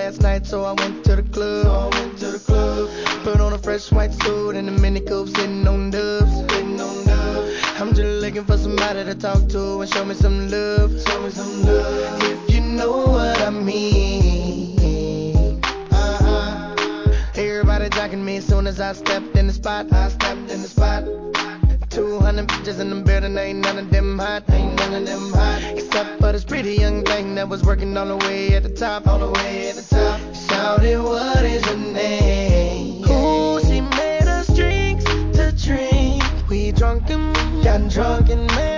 last night, so I went to the club. Put on a fresh white suit and a mini coupe, sitting on dubs. I'm just looking for somebody to talk to and show me some love. If you know what I mean. Everybody jocking me as soon as I stepped in the spot. 200 bitches in the building, ain't none of them hot. Except for this pretty young thing that was working all the way at the top. Shouted, what is your name? Ooh, she made us drinks to drink. We drunk and got drunk and made